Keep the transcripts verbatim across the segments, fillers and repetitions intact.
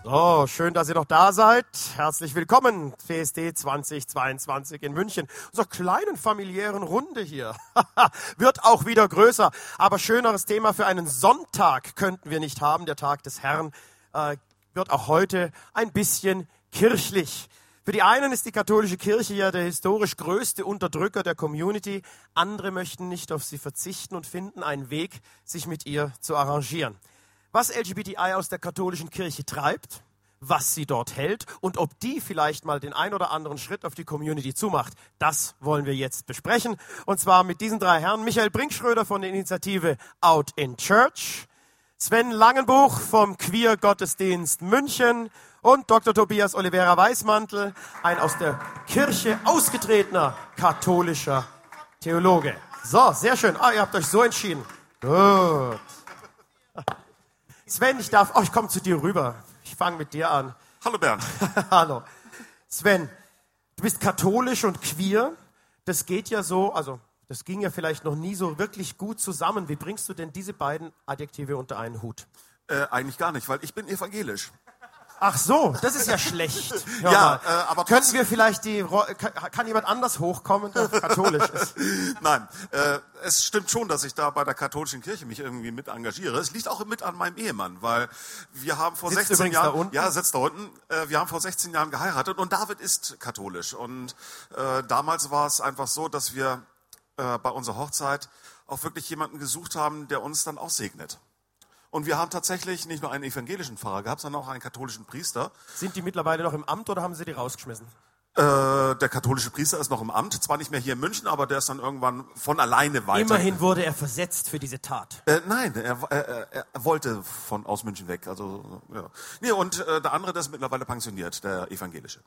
So, schön, dass ihr noch da seid. Herzlich willkommen, P S D zwanzig zweiundzwanzig in München. Unserer kleinen familiären Runde hier. Wird auch wieder größer. Aber schöneres Thema für einen Sonntag könnten wir nicht haben. Der Tag des Herrn äh, wird auch heute ein bisschen kirchlich. Für die einen ist die katholische Kirche ja der historisch größte Unterdrücker der Community. Andere möchten nicht auf sie verzichten und finden einen Weg, sich mit ihr zu arrangieren. Was L G B T I aus der katholischen Kirche treibt, was sie dort hält und ob die vielleicht mal den ein oder anderen Schritt auf die Community zumacht, das wollen wir jetzt besprechen. Und zwar mit diesen drei Herren: Michael Brinkschröder von der Initiative Out in Church, Sven Langenbuch vom Queer Gottesdienst München und Doktor Tobias Oliveira Weismantel, ein aus der Kirche ausgetretener katholischer Theologe. So, sehr schön. Ah, ihr habt euch so entschieden. Gut. Sven, ich darf, oh, ich komme zu dir rüber. Ich fange mit dir an. Hallo Bernd. Hallo. Sven, du bist katholisch und queer. Das geht ja so, also das ging ja vielleicht noch nie so wirklich gut zusammen. Wie bringst du denn diese beiden Adjektive unter einen Hut? Äh, eigentlich gar nicht, weil ich bin evangelisch. Ach so, das ist ja schlecht. Hör ja, mal. äh, aber Könnten wir vielleicht die, kann, kann jemand anders hochkommen, der katholisch ist? Nein, äh, es stimmt schon, dass ich da bei der katholischen Kirche mich irgendwie mit engagiere. Es liegt auch mit an meinem Ehemann, weil wir haben vor Sitzt sechzehn übrigens da Jahren, unten? ja, sitzt da unten. Äh, wir haben vor sechzehn Jahren geheiratet und David ist katholisch. Und äh, damals war es einfach so, dass wir äh, bei unserer Hochzeit auch wirklich jemanden gesucht haben, der uns dann aussegnet. Und wir haben tatsächlich nicht nur einen evangelischen Pfarrer gehabt, sondern auch einen katholischen Priester. Sind die mittlerweile noch im Amt oder haben sie die rausgeschmissen? Äh, der katholische Priester ist noch im Amt, zwar nicht mehr hier in München, aber der ist dann irgendwann von alleine weiter. Immerhin wurde er versetzt für diese Tat. Äh, nein, er, er, er wollte von aus München weg. Also ja. Nee, und äh, der andere, der ist mittlerweile pensioniert, der evangelische.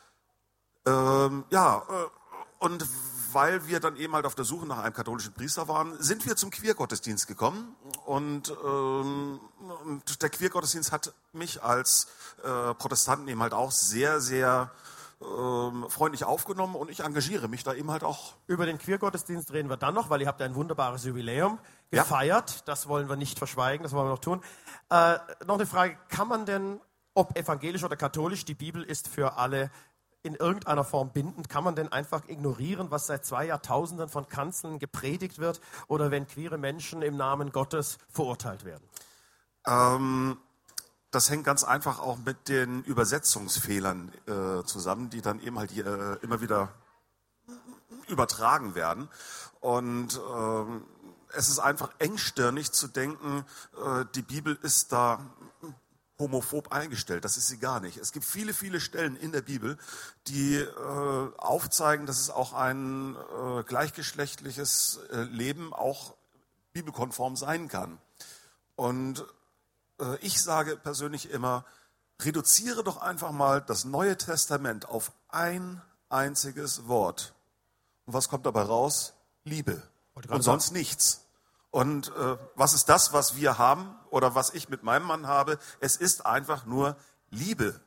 Ähm, ja, äh, und weil wir dann eben halt auf der Suche nach einem katholischen Priester waren, sind wir zum Queer-Gottesdienst gekommen. Und, ähm, und der Queer-Gottesdienst hat mich als äh, Protestanten eben halt auch sehr, sehr ähm, freundlich aufgenommen. Und ich engagiere mich da eben halt auch. Über den Queer-Gottesdienst reden wir dann noch, weil ihr habt ein wunderbares Jubiläum gefeiert. Ja. Das wollen wir nicht verschweigen, das wollen wir noch tun. Äh, noch eine Frage: Kann man denn, ob evangelisch oder katholisch, die Bibel ist für alle in irgendeiner Form bindend, kann man denn einfach ignorieren, was seit zwei Jahrtausenden von Kanzeln gepredigt wird, oder wenn queere Menschen im Namen Gottes verurteilt werden? Ähm, das hängt ganz einfach auch mit den Übersetzungsfehlern äh, zusammen, die dann eben halt hier, äh, immer wieder übertragen werden. Und ähm, es ist einfach engstirnig zu denken, äh, die Bibel ist da homophob eingestellt. Das ist sie gar nicht. Es gibt viele, viele Stellen in der Bibel, die äh, aufzeigen, dass es auch ein äh, gleichgeschlechtliches äh, Leben auch bibelkonform sein kann. Und äh, ich sage persönlich immer, reduziere doch einfach mal das Neue Testament auf ein einziges Wort. Und was kommt dabei raus? Liebe. Und sonst nichts. Und äh, was ist das, was wir haben oder was ich mit meinem Mann habe? Es ist einfach nur Liebe.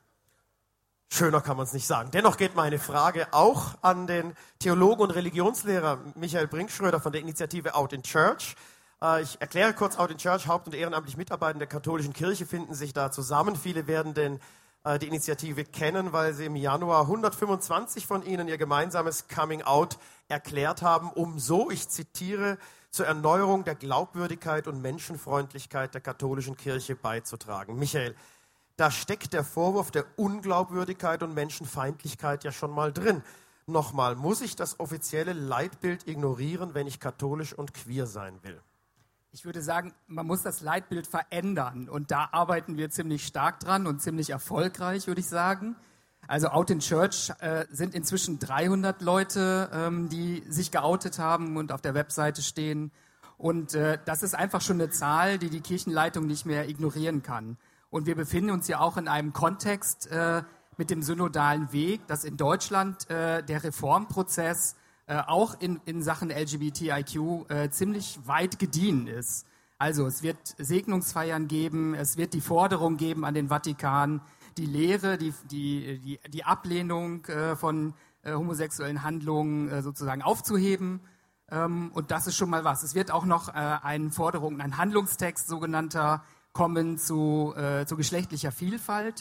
Schöner kann man es nicht sagen. Dennoch geht meine Frage auch an den Theologen und Religionslehrer Michael Brinkschröder von der Initiative Out in Church. Äh, ich erkläre kurz: Out in Church, haupt- und ehrenamtlich Mitarbeiter der katholischen Kirche finden sich da zusammen. Viele werden den, äh, die Initiative kennen, weil sie im Januar hundertfünfundzwanzig von ihnen ihr gemeinsames Coming Out erklärt haben, um so, ich zitiere, zur Erneuerung der Glaubwürdigkeit und Menschenfreundlichkeit der katholischen Kirche beizutragen. Michael, da steckt der Vorwurf der Unglaubwürdigkeit und Menschenfeindlichkeit ja schon mal drin. Nochmal, muss ich das offizielle Leitbild ignorieren, wenn ich katholisch und queer sein will? Ich würde sagen, man muss das Leitbild verändern. Und da arbeiten wir ziemlich stark dran und ziemlich erfolgreich, würde ich sagen. Also Out in Church äh, sind inzwischen dreihundert Leute, ähm, die sich geoutet haben und auf der Webseite stehen. Und äh, das ist einfach schon eine Zahl, die die Kirchenleitung nicht mehr ignorieren kann. Und wir befinden uns ja auch in einem Kontext äh, mit dem synodalen Weg, dass in Deutschland äh, der Reformprozess äh, auch in, in Sachen L G B T I Q äh, ziemlich weit gediehen ist. Also es wird Segnungsfeiern geben, es wird die Forderung geben an den Vatikan, die Lehre, die, die, die, die Ablehnung äh, von äh, homosexuellen Handlungen äh, sozusagen aufzuheben. Ähm, und das ist schon mal was. Es wird auch noch äh, eine Forderung, ein Handlungstext sogenannter kommen zu, äh, zu geschlechtlicher Vielfalt.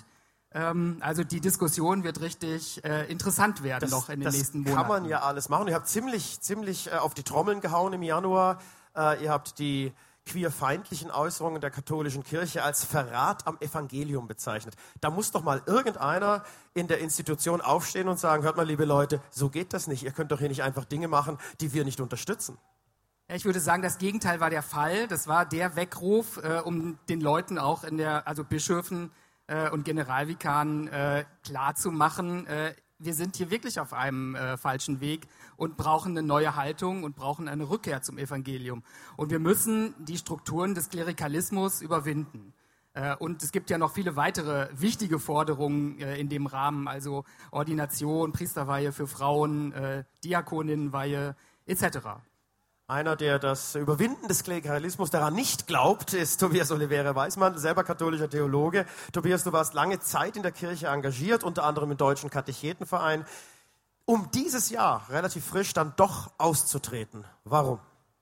Ähm, also die Diskussion wird richtig äh, interessant werden Das, noch in den das nächsten Monaten. kann man ja alles machen. Ihr habt ziemlich, ziemlich äh, auf die Trommeln gehauen im Januar. Äh, ihr habt die queerfeindlichen Äußerungen der katholischen Kirche als Verrat am Evangelium bezeichnet. Da muss doch mal irgendeiner in der Institution aufstehen und sagen, hört mal, liebe Leute, so geht das nicht. Ihr könnt doch hier nicht einfach Dinge machen, die wir nicht unterstützen. Ja, ich würde sagen, das Gegenteil war der Fall. Das war der Weckruf, äh, um den Leuten auch in der, also Bischöfen äh, und Generalvikanen äh, klarzumachen, äh, wir sind hier wirklich auf einem äh, falschen Weg und brauchen eine neue Haltung und brauchen eine Rückkehr zum Evangelium. Und wir müssen die Strukturen des Klerikalismus überwinden. Äh, und es gibt ja noch viele weitere wichtige Forderungen äh, in dem Rahmen, also Ordination, Priesterweihe für Frauen, äh, Diakoninnenweihe et cetera. Einer, der das Überwinden des Klerikalismus daran nicht glaubt, ist Tobias Oliveira Weismann, selber katholischer Theologe. Tobias, du warst lange Zeit in der Kirche engagiert, unter anderem im Deutschen Katechetenverein. Um dieses Jahr, relativ frisch, dann doch auszutreten. Warum?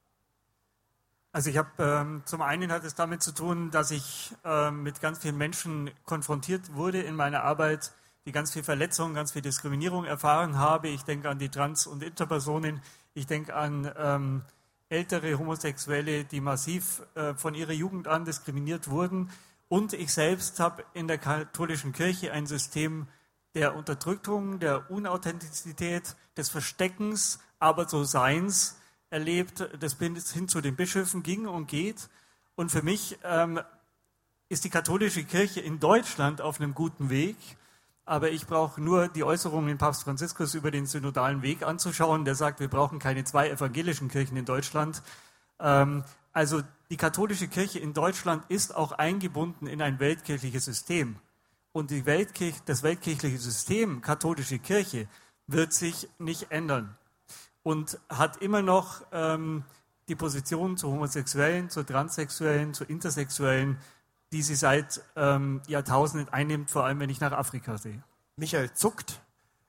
Also ich habe, ähm, zum einen hat es damit zu tun, dass ich ähm, mit ganz vielen Menschen konfrontiert wurde in meiner Arbeit, die ganz viel Verletzung, ganz viel Diskriminierung erfahren habe. Ich denke an die Trans- und Interpersonen, ich denke an ähm, ältere Homosexuelle, die massiv äh, von ihrer Jugend an diskriminiert wurden. Und ich selbst habe in der katholischen Kirche ein System der Unterdrückung, der Unauthentizität, des Versteckens, aber so Seins erlebt, das bis hin zu den Bischöfen ging und geht. Und für mich ähm, ist die katholische Kirche in Deutschland auf einem guten Weg. Aber ich brauche nur die Äußerungen Papst Franziskus über den synodalen Weg anzuschauen. Der sagt, wir brauchen keine zwei evangelischen Kirchen in Deutschland. Ähm, also die katholische Kirche in Deutschland ist auch eingebunden in ein weltkirchliches System. Und die Weltkirche, das weltkirchliche System, katholische Kirche, wird sich nicht ändern. Und hat immer noch ähm, die Position zu Homosexuellen, zu Transsexuellen, zu Intersexuellen, die sie seit ähm, Jahrtausenden einnimmt, vor allem wenn ich nach Afrika sehe. Michael zuckt.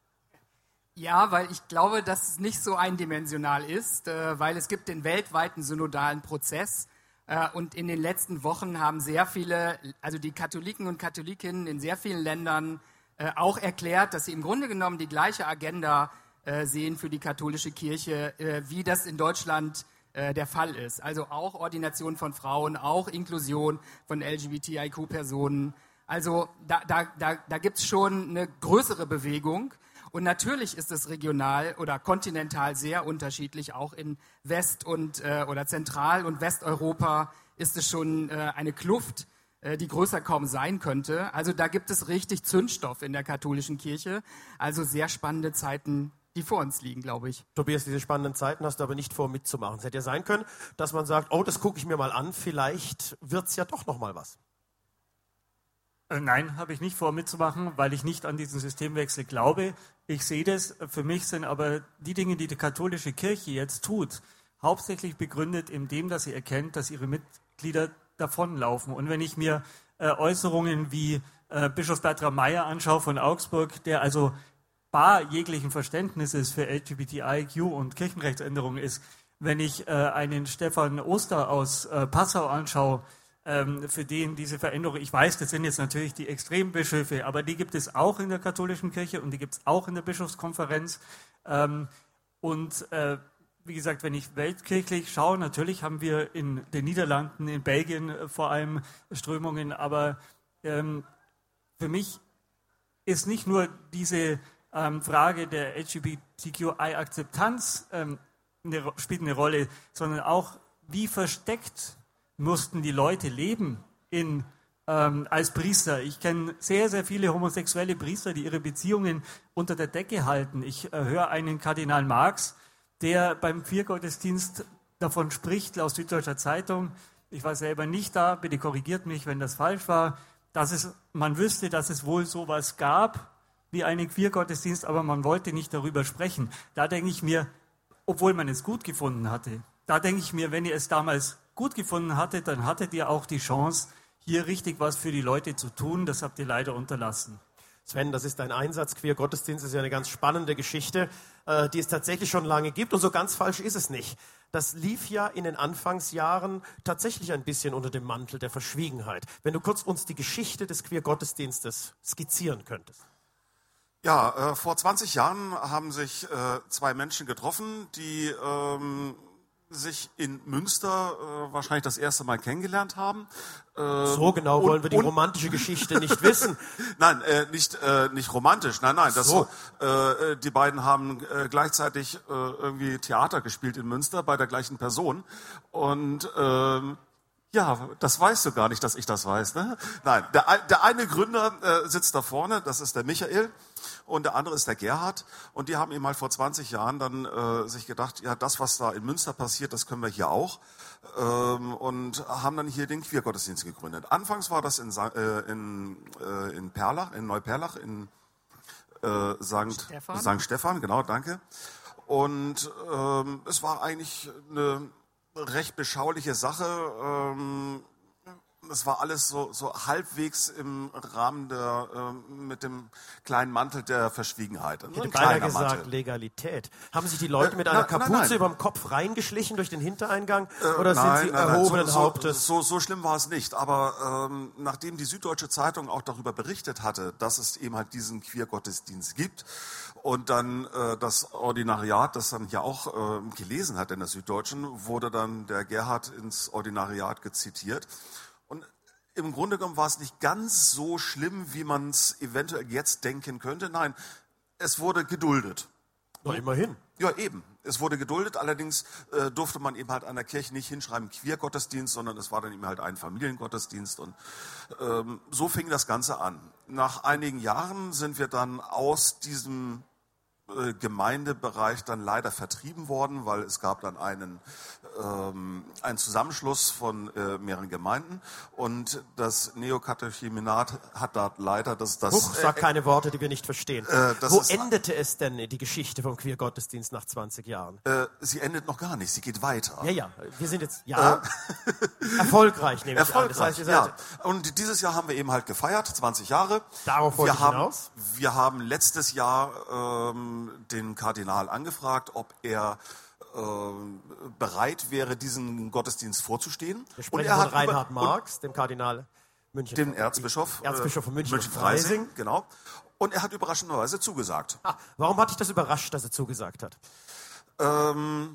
Ja, weil ich glaube, dass es nicht so eindimensional ist, äh, weil es gibt den weltweiten synodalen Prozess äh, und in den letzten Wochen haben sehr viele, also die Katholiken und Katholikinnen in sehr vielen Ländern äh, auch erklärt, dass sie im Grunde genommen die gleiche Agenda äh, sehen für die katholische Kirche, äh, wie das in Deutschland der Fall ist. Also auch Ordination von Frauen, auch Inklusion von L G B T I Q-Personen. Also da, da, da, da gibt es schon eine größere Bewegung. Und natürlich ist es regional oder kontinental sehr unterschiedlich. Auch in West- und äh, oder Zentral- und Westeuropa ist es schon äh, eine Kluft, äh, die größer kaum sein könnte. Also da gibt es richtig Zündstoff in der katholischen Kirche. Also sehr spannende Zeiten, die vor uns liegen, glaube ich. Tobias, diese spannenden Zeiten hast du aber nicht vor, mitzumachen. Es hätte ja sein können, dass man sagt, oh, das gucke ich mir mal an, vielleicht wird es ja doch noch mal was. Äh, nein, habe ich nicht vor, mitzumachen, weil ich nicht an diesen Systemwechsel glaube. Ich sehe das. Für mich sind aber die Dinge, die die katholische Kirche jetzt tut, hauptsächlich begründet in dem, dass sie erkennt, dass ihre Mitglieder davonlaufen. Und wenn ich mir äh, Äußerungen wie äh, Bischof Bertram Meyer anschaue von Augsburg, der also bar jeglichen Verständnisses für L G B T I Q und Kirchenrechtsänderungen ist, wenn ich äh, einen Stefan Oster aus äh, Passau anschaue, ähm, für den diese Veränderung, ich weiß, das sind jetzt natürlich die Extrembischöfe, aber die gibt es auch in der katholischen Kirche und die gibt es auch in der Bischofskonferenz. Ähm, und äh, wie gesagt, wenn ich weltkirchlich schaue, natürlich haben wir in den Niederlanden, in Belgien äh, vor allem Strömungen, aber ähm, für mich ist nicht nur diese Ähm, Frage der L G B T Q I-Akzeptanz ähm, eine, spielt eine Rolle, sondern auch, wie versteckt mussten die Leute leben in, ähm, als Priester. Ich kenne sehr, sehr viele homosexuelle Priester, die ihre Beziehungen unter der Decke halten. Ich äh, höre einen Kardinal Marx, der beim Viergottesdienst davon spricht, aus Süddeutscher Zeitung, ich war selber nicht da, bitte korrigiert mich, wenn das falsch war, dass es, man wüsste, dass es wohl sowas gab, wie einen Queergottesdienst, aber man wollte nicht darüber sprechen. Da denke ich mir, obwohl man es gut gefunden hatte, da denke ich mir, wenn ihr es damals gut gefunden hattet, dann hattet ihr auch die Chance, hier richtig was für die Leute zu tun. Das habt ihr leider unterlassen. Sven, das ist dein Einsatz. Queer-Gottesdienst ist ja eine ganz spannende Geschichte, äh, die es tatsächlich schon lange gibt. Und so ganz falsch ist es nicht. das lief ja in den Anfangsjahren tatsächlich ein bisschen unter dem Mantel der Verschwiegenheit. Wenn du kurz uns die Geschichte des Queer-Gottesdienstes skizzieren könntest. Ja, äh, vor zwanzig Jahren haben sich äh, zwei Menschen getroffen, die ähm, sich in Münster äh, wahrscheinlich das erste Mal kennengelernt haben. Ähm, so genau und, wollen wir die und, romantische Geschichte nicht wissen. Nein, äh, nicht, äh, nicht romantisch, nein, nein. Das, so. äh, die beiden haben äh, gleichzeitig äh, irgendwie Theater gespielt in Münster bei der gleichen Person. Und ähm, ja, das weißt du gar nicht, dass ich das weiß. Ne? Nein, der, der eine Gründer äh, sitzt da vorne, das ist der Michael, und der andere ist der Gerhard. Und die haben eben halt vor zwanzig Jahren dann äh, sich gedacht, ja, das, was da in Münster passiert, das können wir hier auch. Ähm, und haben dann hier den Queer-Gottesdienst gegründet. Anfangs war das in, äh, in, äh, in Perlach, in Neuperlach, in äh, Sankt Stephan. Sankt Stephan, genau, danke. Und ähm, es war eigentlich eine recht beschauliche Sache. Ähm, es war alles so, so halbwegs im Rahmen der, äh, mit dem kleinen Mantel der Verschwiegenheit. Ich hätte beinahe gesagt Legalität. Haben sich die Leute mit einer Äh, na, Kapuze nein, nein. über dem Kopf reingeschlichen durch den Hintereingang? Äh, oder nein, sind sie nein, nein, erhobenen so, Hauptes? So, so, so schlimm war es nicht. Aber ähm, nachdem die Süddeutsche Zeitung auch darüber berichtet hatte, dass es eben halt diesen Queer-Gottesdienst gibt und dann äh, das Ordinariat, das dann ja auch äh, gelesen hat in der Süddeutschen, wurde dann der Gerhard ins Ordinariat gezitiert. Und im Grunde genommen war es nicht ganz so schlimm, wie man es eventuell jetzt denken könnte. Nein, es wurde geduldet. Na, immerhin. Ja, eben. Es wurde geduldet, allerdings äh, durfte man eben halt an der Kirche nicht hinschreiben Queer-Gottesdienst, sondern es war dann eben halt ein Familiengottesdienst und ähm, so fing das Ganze an. Nach einigen Jahren sind wir dann aus diesem äh, Gemeindebereich dann leider vertrieben worden, weil es gab dann einen, ähm, einen Zusammenschluss von äh, mehreren Gemeinden und das Neokatechumenat hat da leider das... das Huch, sag äh, keine Worte, die wir nicht verstehen. Äh, das Wo ist- endete es denn, die Geschichte vom Queer-Gottesdienst nach zwanzig Jahren? äh, sie endet noch gar nicht, sie geht weiter. Ja, ja, wir sind jetzt, ja, erfolgreich, nehme ich an. Das heißt, Erfolgreich, ihr ja. seid, Und dieses Jahr haben wir eben halt gefeiert, zwanzig Jahre. Darauf wollte wir ich haben, hinaus. Wir haben letztes Jahr ähm, den Kardinal angefragt, ob er ähm, bereit wäre, diesen Gottesdienst vorzustehen. wir sprechen er von hat Reinhard über- Marx, dem Kardinal München. und den Erzbischof, Erzbischof von München, München und Freising. Freising, genau. Und er hat überraschenderweise zugesagt. Ah, warum hat dich das überrascht, dass er zugesagt hat? Ähm,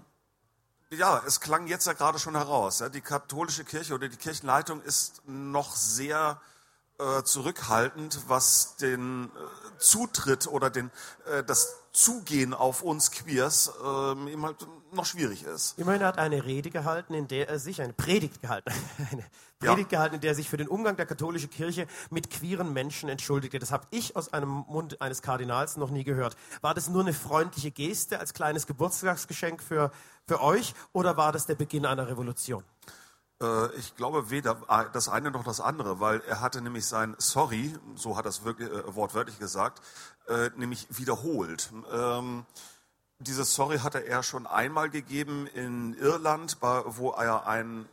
ja, es klang jetzt ja gerade schon heraus. Ja, die katholische Kirche oder die Kirchenleitung ist noch sehr äh, zurückhaltend, was den äh, Zutritt oder den, äh, das Zugehen auf uns Queers äh, eben halt noch schwierig ist. Immerhin hat er eine Rede gehalten, in der er sich, eine Predigt gehalten, eine Predigt Ja. gehalten, in der er sich für den Umgang der katholischen Kirche mit queeren Menschen entschuldigte. Das habe ich aus einem Mund eines Kardinals noch nie gehört. War das nur eine freundliche Geste als kleines Geburtstagsgeschenk für, für euch oder war das der Beginn einer Revolution? Äh, ich glaube weder das eine noch das andere, weil er hatte nämlich sein Sorry, so hat er es wirklich, äh, wortwörtlich gesagt, äh, nämlich wiederholt. Ähm, dieses Sorry hatte er schon einmal gegeben in Irland, bei, wo er ein,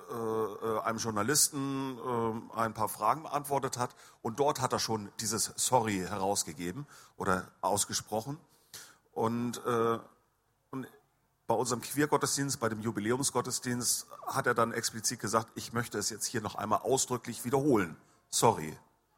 äh, einem Journalisten äh, ein paar Fragen beantwortet hat und dort hat er schon dieses Sorry herausgegeben oder ausgesprochen. Und, äh, und bei unserem Queer-Gottesdienst, bei dem Jubiläumsgottesdienst, hat er dann explizit gesagt, ich möchte es jetzt hier noch einmal ausdrücklich wiederholen. Sorry.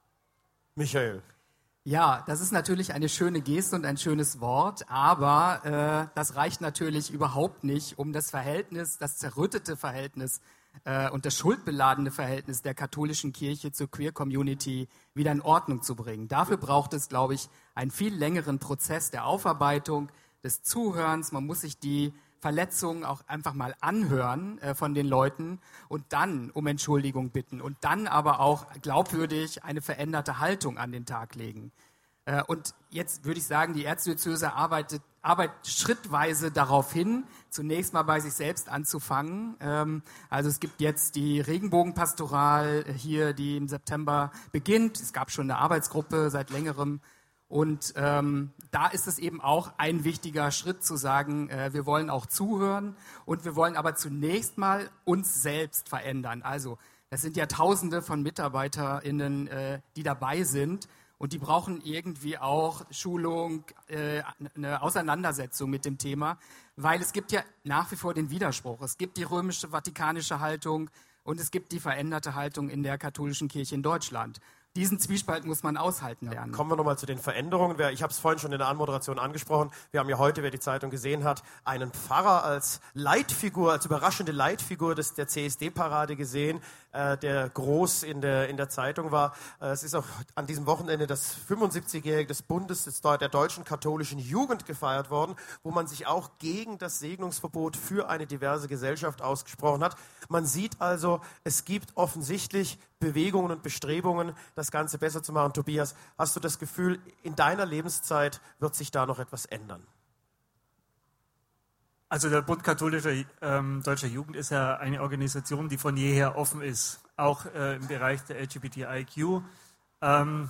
Michael. Ja, das ist natürlich eine schöne Geste und ein schönes Wort, aber äh, das reicht natürlich überhaupt nicht, um das Verhältnis, das zerrüttete Verhältnis äh, und das schuldbeladene Verhältnis der katholischen Kirche zur Queer-Community wieder in Ordnung zu bringen. Dafür braucht es, glaube ich, einen viel längeren Prozess der Aufarbeitung, des Zuhörens. Man muss sich die Verletzungen auch einfach mal anhören äh, von den Leuten und dann um Entschuldigung bitten und dann aber auch glaubwürdig eine veränderte Haltung an den Tag legen. Äh, und jetzt würde ich sagen, die Erzdiözese arbeitet, arbeitet schrittweise darauf hin, zunächst mal bei sich selbst anzufangen. Ähm, also es gibt jetzt die Regenbogenpastoral hier, die im September beginnt. Es gab schon eine Arbeitsgruppe seit längerem. Und ähm, da ist es eben auch ein wichtiger Schritt zu sagen, äh, wir wollen auch zuhören und wir wollen aber zunächst mal uns selbst verändern. Also das sind ja Tausende von MitarbeiterInnen, äh, die dabei sind Und die brauchen irgendwie auch Schulung, äh, eine Auseinandersetzung mit dem Thema, weil es gibt ja nach wie vor den Widerspruch. Es gibt die römische, vatikanische Haltung und es gibt die veränderte Haltung in der katholischen Kirche in Deutschland. Diesen Zwiespalt muss man aushalten lernen. Kommen wir nochmal zu den Veränderungen. Ich habe es vorhin schon in der Anmoderation angesprochen. Wir haben ja heute, wer die Zeitung gesehen hat, einen Pfarrer als Leitfigur, als überraschende Leitfigur des, der C S D-Parade gesehen, äh, der groß in der, in der Zeitung war. Äh, es ist auch an diesem Wochenende das fünfundsiebzigjährige des Bundes der deutschen katholischen Jugend gefeiert worden, wo man sich auch gegen das Segnungsverbot für eine diverse Gesellschaft ausgesprochen hat. Man sieht also, es gibt offensichtlich Bewegungen und Bestrebungen, das Ganze besser zu machen. Tobias, hast du das Gefühl, in deiner Lebenszeit wird sich da noch etwas ändern? Also der Bund katholischer ähm, deutscher Jugend ist ja eine Organisation, die von jeher offen ist, auch äh, im Bereich der L G B T I Q. Ähm,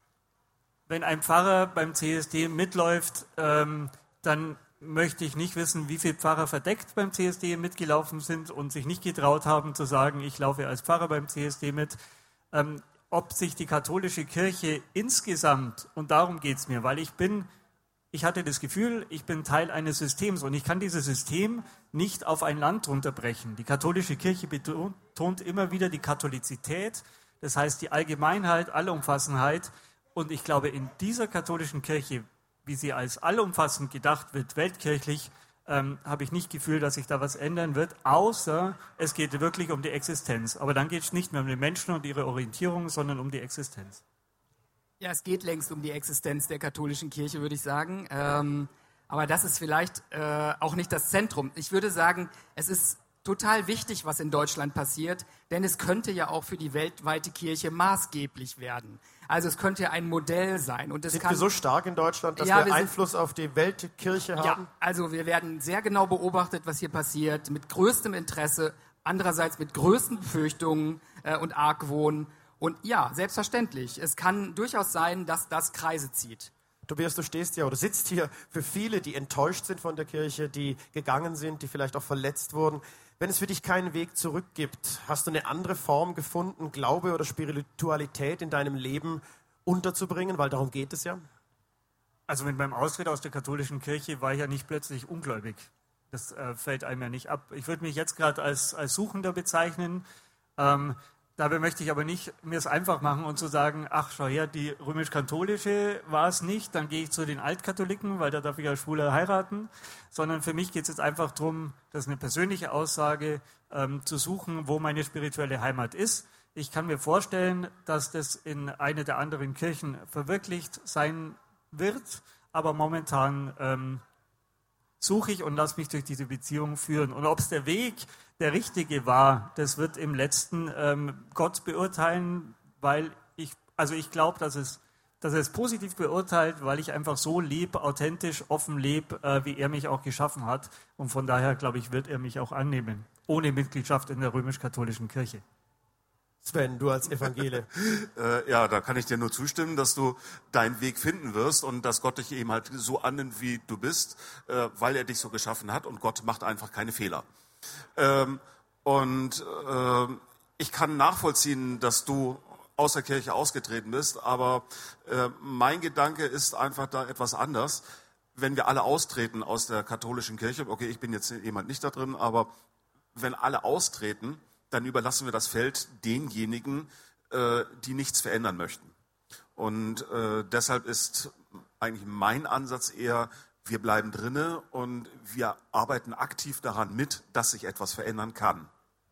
wenn ein Pfarrer beim C S D mitläuft, ähm, dann möchte ich nicht wissen, wie viele Pfarrer verdeckt beim C S D mitgelaufen sind und sich nicht getraut haben zu sagen, ich laufe als Pfarrer beim C S D mit. Ähm, ob sich die katholische Kirche insgesamt, und darum geht es mir, weil ich bin, ich hatte das Gefühl, ich bin Teil eines Systems und ich kann dieses System nicht auf ein Land runterbrechen. Die katholische Kirche betont immer wieder die Katholizität, das heißt die Allgemeinheit, Allumfassenheit, und ich glaube, in dieser katholischen Kirche, wie sie als allumfassend gedacht wird, weltkirchlich, ähm, habe ich nicht Gefühl, dass sich da was ändern wird, außer es geht wirklich um die Existenz. Aber dann geht es nicht mehr um die Menschen und ihre Orientierung, sondern um die Existenz. Ja, es geht längst um die Existenz der katholischen Kirche, würde ich sagen. Ähm, aber das ist vielleicht äh, auch nicht das Zentrum. Ich würde sagen, es ist total wichtig, was in Deutschland passiert, denn es könnte ja auch für die weltweite Kirche maßgeblich werden. Also es könnte ja ein Modell sein. Und es sind kann, wir so stark in Deutschland, dass ja, wir, wir Einfluss sind, auf die Weltkirche haben? Ja, also wir werden sehr genau beobachtet, was hier passiert, mit größtem Interesse, andererseits mit größten Befürchtungen äh, und Argwohn. Und ja, selbstverständlich, es kann durchaus sein, dass das Kreise zieht. Tobias, du stehst hier oder sitzt hier für viele, die enttäuscht sind von der Kirche, die gegangen sind, die vielleicht auch verletzt wurden. Wenn es für dich keinen Weg zurück gibt, hast du eine andere Form gefunden, Glaube oder Spiritualität in deinem Leben unterzubringen? Weil darum geht es ja. Also mit meinem Austritt aus der katholischen Kirche war ich ja nicht plötzlich ungläubig. Das äh, fällt einem ja nicht ab. Ich würde mich jetzt gerade als, als Suchender bezeichnen. Ähm, Dabei möchte ich aber nicht mir es einfach machen und zu sagen, ach, schau her, die römisch-katholische war es nicht, dann gehe ich zu den Altkatholiken, weil da darf ich als Schwuler heiraten, sondern für mich geht es jetzt einfach darum, das ist eine persönliche Aussage, ähm, zu suchen, wo meine spirituelle Heimat ist. Ich kann mir vorstellen, dass das in einer der anderen Kirchen verwirklicht sein wird, aber momentan ähm, suche ich und lasse mich durch diese Beziehung führen. Und ob es der Weg der richtige war, das wird im letzten ähm, Gott beurteilen, weil ich, also ich glaube, dass es, dass er es positiv beurteilt, weil ich einfach so lebe, authentisch, offen lebe, äh, wie er mich auch geschaffen hat. Und von daher, glaube ich, wird er mich auch annehmen, ohne Mitgliedschaft in der römisch-katholischen Kirche. Sven, du als Evangele. äh, ja, da kann ich dir nur zustimmen, dass du deinen Weg finden wirst und dass Gott dich eben halt so annimmt, wie du bist, äh, weil er dich so geschaffen hat und Gott macht einfach keine Fehler. Ähm, und äh, ich kann nachvollziehen, dass du aus der Kirche ausgetreten bist, aber äh, mein Gedanke ist einfach da etwas anders. Wenn wir alle austreten aus der katholischen Kirche, okay, ich bin jetzt jemand nicht da drin, aber wenn alle austreten, dann überlassen wir das Feld denjenigen, äh, die nichts verändern möchten. Und äh, deshalb ist eigentlich mein Ansatz eher, wir bleiben drinne und wir arbeiten aktiv daran mit, dass sich etwas verändern kann.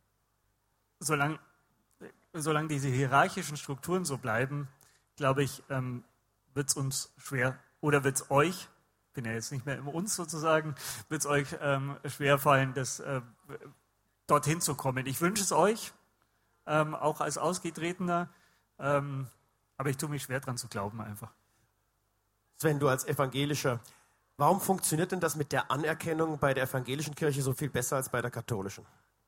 Solange, solange diese hierarchischen Strukturen so bleiben, glaube ich, ähm, wird es uns schwer, oder wird es euch, ich bin ja jetzt nicht mehr im Uns sozusagen, wird es euch ähm, schwerfallen, das äh, dorthin zu kommen. Ich wünsche es euch, ähm, auch als Ausgetretener, ähm, aber ich tue mich schwer dran zu glauben einfach. Sven, du als Evangelischer, warum funktioniert denn das mit der Anerkennung bei der evangelischen Kirche so viel besser als bei der katholischen?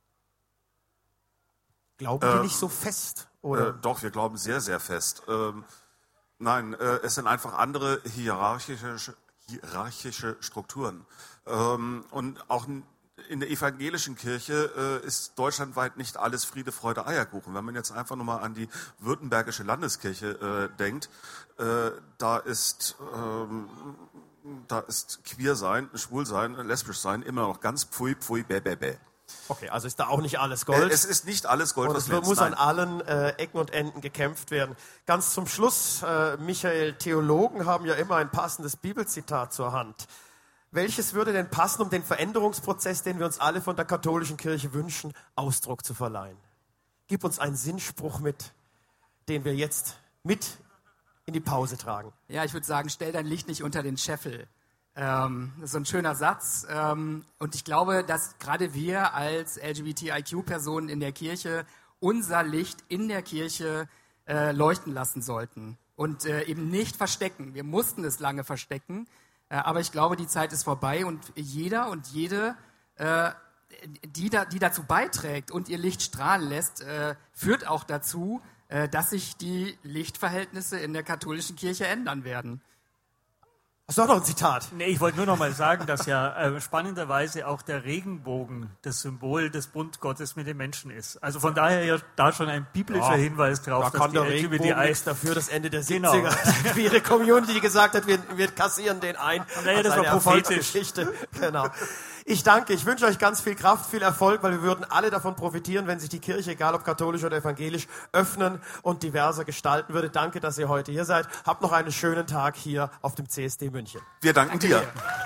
Glauben die äh, nicht so fest? Oder? Äh, doch, wir glauben sehr, sehr fest. Ähm, nein, äh, es sind einfach andere hierarchische, hierarchische Strukturen. Ähm, und auch in der evangelischen Kirche äh, ist deutschlandweit nicht alles Friede, Freude, Eierkuchen. Wenn man jetzt einfach nur mal an die württembergische Landeskirche äh, denkt, äh, da ist ähm, da ist queer sein, schwul sein, lesbisch sein immer noch ganz pfui, pfui, bäh, bäh, bäh. Okay, also ist da auch nicht alles Gold. Äh, es ist nicht alles Gold, und was es glänzt. muss an Nein. allen äh, Ecken und Enden gekämpft werden. Ganz zum Schluss, äh, Michael, Theologen haben ja immer ein passendes Bibelzitat zur Hand. Welches würde denn passen, um den Veränderungsprozess, den wir uns alle von der katholischen Kirche wünschen, Ausdruck zu verleihen? Gib uns einen Sinnspruch mit, den wir jetzt mit in die Pause tragen. Ja, ich würde sagen, stell dein Licht nicht unter den Scheffel. Ähm, das ist so ein schöner Satz. Ähm, und ich glaube, dass gerade wir als L G B T I Q-Personen in der Kirche unser Licht in der Kirche äh, leuchten lassen sollten. Und äh, eben nicht verstecken. Wir mussten es lange verstecken. Äh, aber ich glaube, die Zeit ist vorbei und jeder und jede, äh, die, da, die dazu beiträgt und ihr Licht strahlen lässt, äh, führt auch dazu, äh, dass sich die Lichtverhältnisse in der katholischen Kirche ändern werden. Hast du auch noch ein Zitat? Nee, ich wollte nur noch mal sagen, dass ja äh, spannenderweise auch der Regenbogen das Symbol des Bund Gottes mit den Menschen ist. Also von daher ja da schon ein biblischer Ja, Hinweis drauf, Da dass kann die der L G B T Regenbogen I... nichts dafür, das Ende der Genau. siebziger. Die queere Community, die gesagt hat, wir, wir kassieren den ein. Naja, das als war eine prophetisch. Erfolgsgeschichte. Genau. Ich danke, ich wünsche euch ganz viel Kraft, viel Erfolg, weil wir würden alle davon profitieren, wenn sich die Kirche, egal ob katholisch oder evangelisch, öffnen und diverser gestalten würde. Danke, dass ihr heute hier seid. Habt noch einen schönen Tag hier auf dem C S D München. Wir danken Danke dir. dir.